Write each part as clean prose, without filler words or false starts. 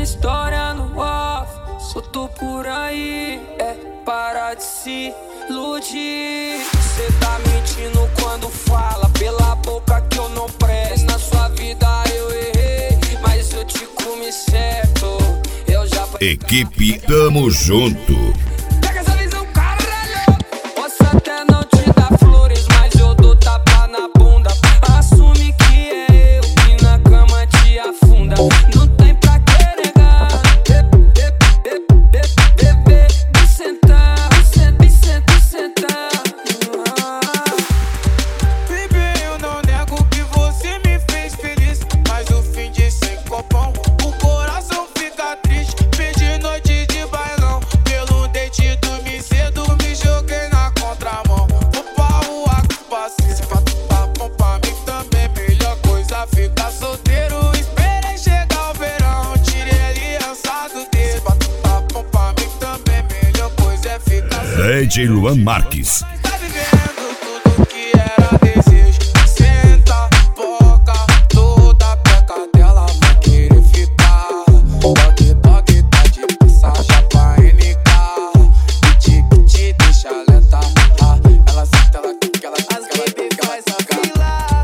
contando história no off, solto por aí, para de se iludir. Cê tá mentindo quando fala pela boca que eu não presto. Na sua vida eu errei, mas eu te comi certo. Eu já... Equipe Tamo Junto. Pega essa visão, caralho. Posso até não te dar flores, mas eu dou tapa na bunda. Assume que é eu que na cama te afunda. Não tem pra que negar. Bebê, me sentar, me sentar. Baby, eu não nego que você me fez feliz, mas o fim de sem copão, o coração fica triste. Perdi noite de bailão, pelo date dormi cedo, me joguei na contramão. Vou pra rua com passinho, se pra tu tá bom pra mim também, melhor coisa ficar solteiro. Esperei chegar o verão, tirei aliança do dedo. Se pra tu tá bom pra mim também, melhor coisa é ficar solteiro. DJ Luan Marques. Tá vivendo tudo que era desejo. Senta, boca, toda peca dela vai querer ficar. Toque, toque, tá de passagem pra NK. Piti, deixa alerta. Ela senta, ela quica, ela quica, ela quica, ela quica.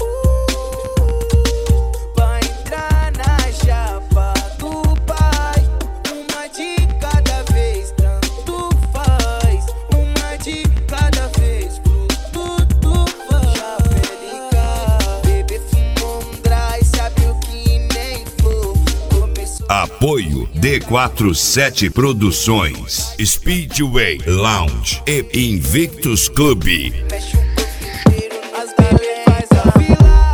Vai entrar na chapa do pai. Uma de cada vez, tanto faz. Uma de cada vez, tudo faz. Chapelica, bebê fumou dry, sabe o que nem flor. Começou. Apoio D47 Produções, Speedway Lounge e Invictus Club. Mexe o corpo inteiro, as galera faz a fila.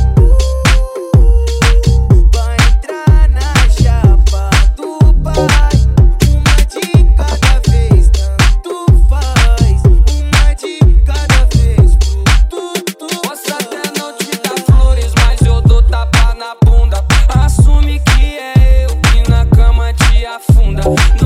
Vai entrar na chapa do pai. Uma de cada vez, tanto faz. Uma de cada vez, tudo. Posso até não te dar flores, mas eu dou tapa na bunda. Assume que é eu que na cama te afunda.